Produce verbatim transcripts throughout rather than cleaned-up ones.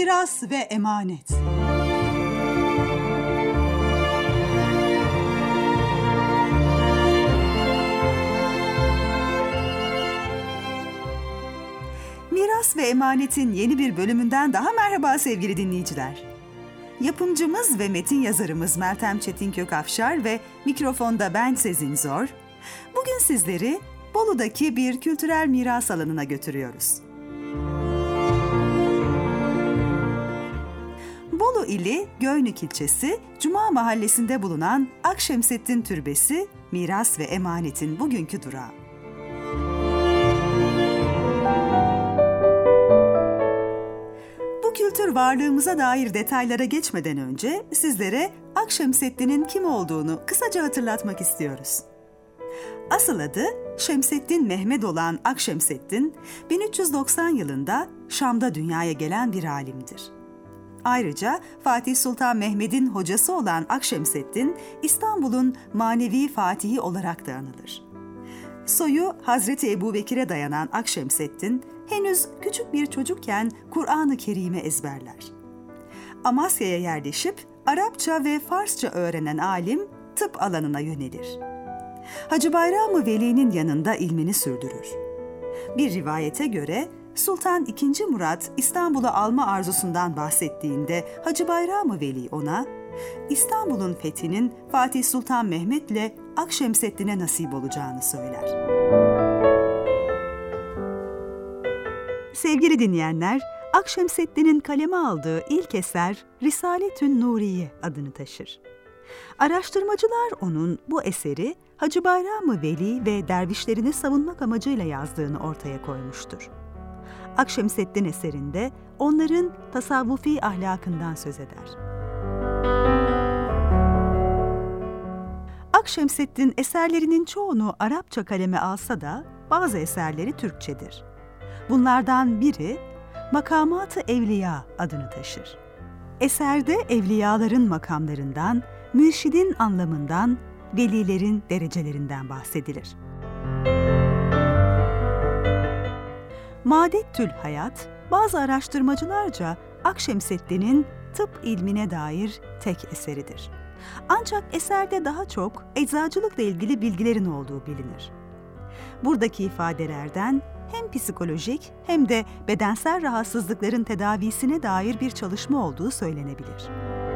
Miras ve emanet. Miras ve Emanet'in yeni bir bölümünden daha merhaba sevgili dinleyiciler. Yapımcımız ve metin yazarımız Meltem Çetinkök-Afşar ve mikrofonda ben Sezin Zor, bugün sizleri Bolu'daki bir kültürel miras alanına götürüyoruz. Bolu ili Göynük ilçesi Cuma mahallesinde bulunan Akşemseddin Türbesi, Miras ve Emanet'in bugünkü durağı. Bu kültür varlığımıza dair detaylara geçmeden önce sizlere Akşemseddin'in kim olduğunu kısaca hatırlatmak istiyoruz. Asıl adı Şemseddin Mehmed olan Akşemseddin, bin üç yüz doksan yılında Şam'da dünyaya gelen bir alimdir. Ayrıca Fatih Sultan Mehmed'in hocası olan Akşemseddin, İstanbul'un manevi fatihi olarak da anılır. Soyu Hazreti Ebubekir'e dayanan Akşemseddin, henüz küçük bir çocukken Kur'an-ı Kerim'i ezberler. Amasya'ya yerleşip Arapça ve Farsça öğrenen alim, tıp alanına yönelir. Hacı Bayram-ı Veli'nin yanında ilmini sürdürür. Bir rivayete göre Sultan ikinci. Murat İstanbul'u alma arzusundan bahsettiğinde Hacı Bayram-ı Veli ona, İstanbul'un fethinin Fatih Sultan Mehmet'le Akşemseddin'e nasip olacağını söyler. Sevgili dinleyenler, Akşemseddin'in kaleme aldığı ilk eser Risaletün Nuriye adını taşır. Araştırmacılar onun bu eseri Hacı Bayram-ı Veli ve dervişlerini savunmak amacıyla yazdığını ortaya koymuştur. Akşemseddin eserinde onların tasavvufi ahlakından söz eder. Akşemseddin eserlerinin çoğunu Arapça kaleme alsa da bazı eserleri Türkçedir. Bunlardan biri Makamat-ı Evliya adını taşır. Eserde evliyaların makamlarından, mürşidin anlamından, velilerin derecelerinden bahsedilir. Madettül Hayat, bazı araştırmacılarca Akşemseddin'in tıp ilmine dair tek eseridir. Ancak eserde daha çok eczacılıkla ilgili bilgilerin olduğu bilinir. Buradaki ifadelerden hem psikolojik hem de bedensel rahatsızlıkların tedavisine dair bir çalışma olduğu söylenebilir.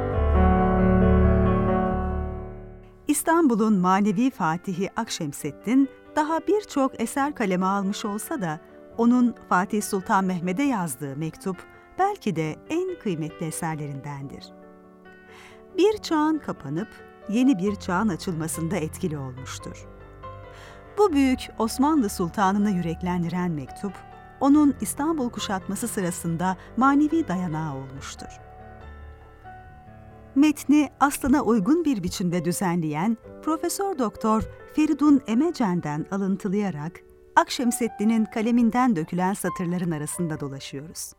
İstanbul'un manevi fatihi Akşemseddin daha birçok eser kaleme almış olsa da onun Fatih Sultan Mehmed'e yazdığı mektup belki de en kıymetli eserlerindendir. Bir çağın kapanıp yeni bir çağın açılmasında etkili olmuştur. Bu büyük Osmanlı Sultanı'nı yüreklendiren mektup, onun İstanbul kuşatması sırasında manevi dayanağı olmuştur. Metni aslına uygun bir biçimde düzenleyen Profesör Doktor Feridun Emecen'den alıntılayarak Akşemseddin'in kaleminden dökülen satırların arasında dolaşıyoruz.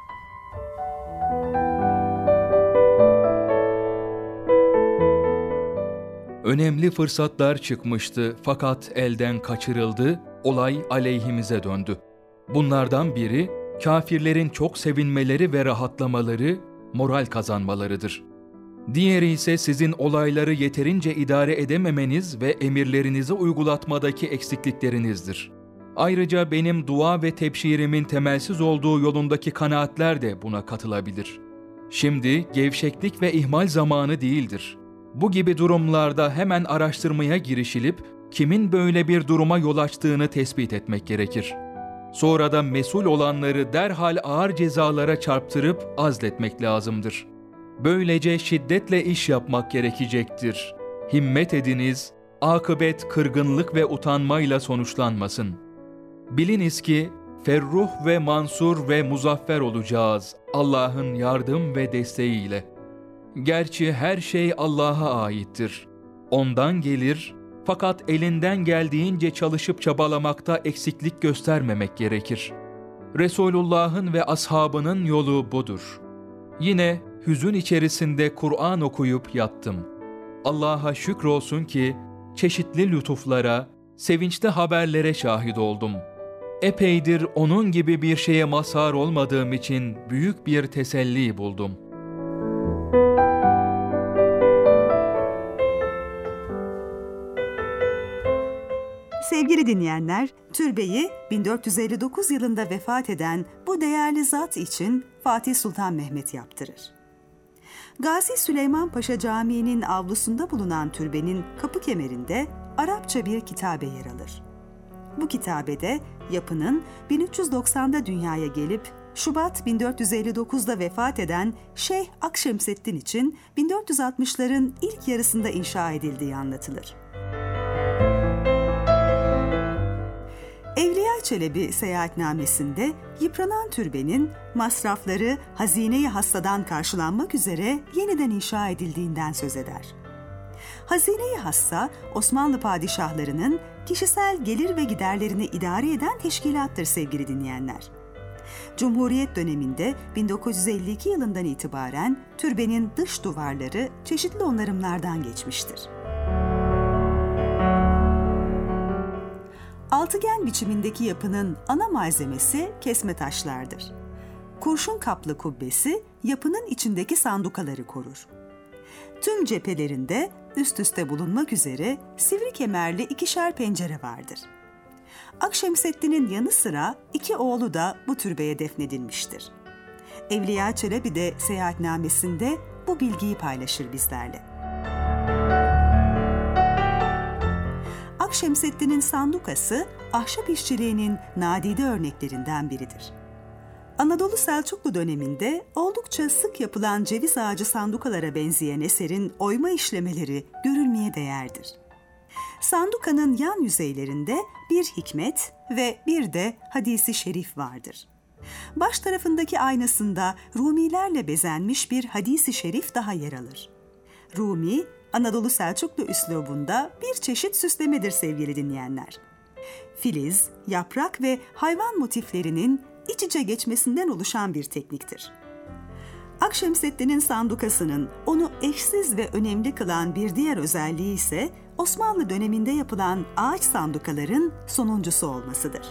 Önemli fırsatlar çıkmıştı fakat elden kaçırıldı, olay aleyhimize döndü. Bunlardan biri, kâfirlerin çok sevinmeleri ve rahatlamaları, moral kazanmalarıdır. Diğeri ise sizin olayları yeterince idare edememeniz ve emirlerinizi uygulatmadaki eksikliklerinizdir. Ayrıca benim dua ve tebşirimin temelsiz olduğu yolundaki kanaatler de buna katılabilir. Şimdi gevşeklik ve ihmal zamanı değildir. Bu gibi durumlarda hemen araştırmaya girişilip kimin böyle bir duruma yol açtığını tespit etmek gerekir. Sonra da mesul olanları derhal ağır cezalara çarptırıp azletmek lazımdır. Böylece şiddetle iş yapmak gerekecektir. Himmet ediniz, akıbet kırgınlık ve utanmayla sonuçlanmasın. Biliniz ki ferruh ve mansur ve muzaffer olacağız Allah'ın yardım ve desteğiyle. Gerçi her şey Allah'a aittir. Ondan gelir, fakat elinden geldiğince çalışıp çabalamakta eksiklik göstermemek gerekir. Resulullah'ın ve ashabının yolu budur. Yine hüzün içerisinde Kur'an okuyup yattım. Allah'a şükrolsun ki çeşitli lütuflara, sevinçli haberlere şahit oldum. Epeydir onun gibi bir şeye mazhar olmadığım için büyük bir teselli buldum. Sevgili dinleyenler, türbeyi bin dört yüz elli dokuz yılında vefat eden bu değerli zat için Fatih Sultan Mehmet yaptırır. Gazi Süleyman Paşa Camii'nin avlusunda bulunan türbenin kapı kemerinde Arapça bir kitabe yer alır. Bu kitabede yapının bin üç yüz doksanda dünyaya gelip Şubat bin dört yüz elli dokuzda vefat eden Şeyh Akşemseddin için bin dört yüz altmışların ilk yarısında inşa edildiği anlatılır. Evliya Çelebi seyahatnamesinde yıpranan türbenin masrafları hazine-i hassadan karşılanmak üzere yeniden inşa edildiğinden söz eder. Hazine-i hassa, Osmanlı padişahlarının kişisel gelir ve giderlerini idare eden teşkilattır sevgili dinleyenler. Cumhuriyet döneminde bin dokuz yüz elli iki yılından itibaren türbenin dış duvarları çeşitli onarımlardan geçmiştir. Altıgen biçimindeki yapının ana malzemesi kesme taşlardır. Kurşun kaplı kubbesi yapının içindeki sandukaları korur. Tüm cephelerinde üst üste bulunmak üzere sivri kemerli ikişer pencere vardır. Akşemseddin'in yanı sıra iki oğlu da bu türbeye defnedilmiştir. Evliya Çelebi de seyahatnamesinde bu bilgiyi paylaşır bizlerle. Akşemseddin'in sandukası, ahşap işçiliğinin nadide örneklerinden biridir. Anadolu Selçuklu döneminde oldukça sık yapılan ceviz ağacı sandukalara benzeyen eserin oyma işlemeleri görülmeye değerdir. Sandukanın yan yüzeylerinde bir hikmet ve bir de hadisi şerif vardır. Baş tarafındaki aynasında Rumilerle bezenmiş bir hadisi şerif daha yer alır. Rumi, Anadolu Selçuklu üslubunda bir çeşit süslemedir sevgili dinleyenler. Filiz, yaprak ve hayvan motiflerinin iç içe geçmesinden oluşan bir tekniktir. Akşemseddin'in sandukasının onu eşsiz ve önemli kılan bir diğer özelliği ise Osmanlı döneminde yapılan ağaç sandukaların sonuncusu olmasıdır.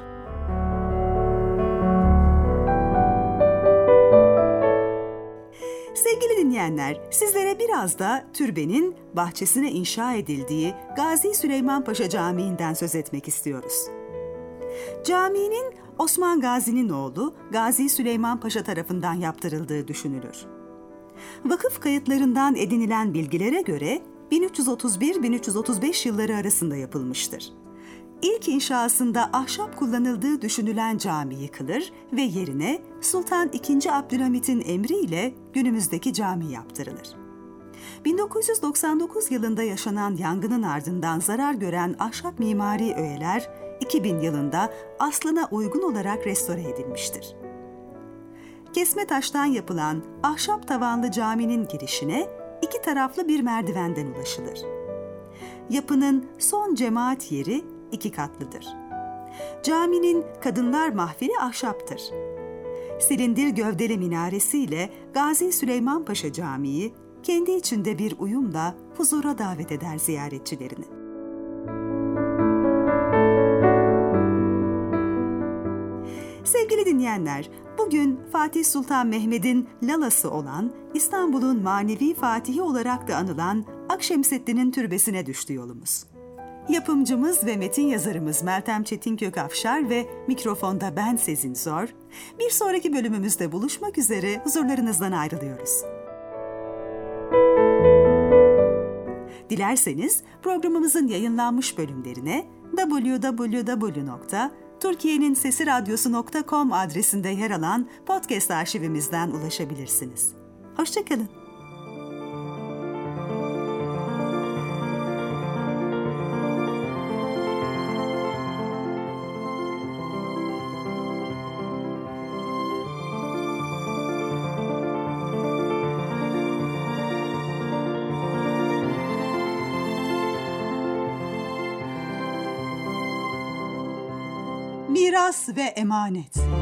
Sevgili dinleyenler, sizlere biraz da türbenin bahçesine inşa edildiği Gazi Süleyman Paşa Camii'nden söz etmek istiyoruz. Caminin Osman Gazi'nin oğlu Gazi Süleyman Paşa tarafından yaptırıldığı düşünülür. Vakıf kayıtlarından edinilen bilgilere göre bin üç yüz otuz bir bin üç yüz otuz beş yılları arasında yapılmıştır. İlk inşasında ahşap kullanıldığı düşünülen cami yıkılır ve yerine Sultan ikinci. Abdülhamit'in emriyle günümüzdeki cami yaptırılır. bin dokuz yüz doksan dokuz yılında yaşanan yangının ardından zarar gören ahşap mimari öğeler iki bin yılında aslına uygun olarak restore edilmiştir. Kesme taştan yapılan ahşap tavanlı caminin girişine iki taraflı bir merdivenden ulaşılır. Yapının son cemaat yeri iki katlıdır. Caminin kadınlar mahfili ahşaptır. Silindir gövdeli minaresiyle Gazi Süleyman Paşa Camii kendi içinde bir uyumla huzura davet eder ziyaretçilerini. Sevgili dinleyenler, bugün Fatih Sultan Mehmet'in lalası olan İstanbul'un manevi fatihi olarak da anılan Akşemseddin'in türbesine düştü yolumuz. Yapımcımız ve metin yazarımız Meltem Çetinkök Afşar ve mikrofonda ben Sezin Zor. Bir sonraki bölümümüzde buluşmak üzere huzurlarınızdan ayrılıyoruz. Dilerseniz programımızın yayınlanmış bölümlerine double-u double-u double-u nokta türkiye'nin sesi radyosu nokta com adresinde yer alan podcast arşivimizden ulaşabilirsiniz. Hoşça kalın. Miras ve emanet.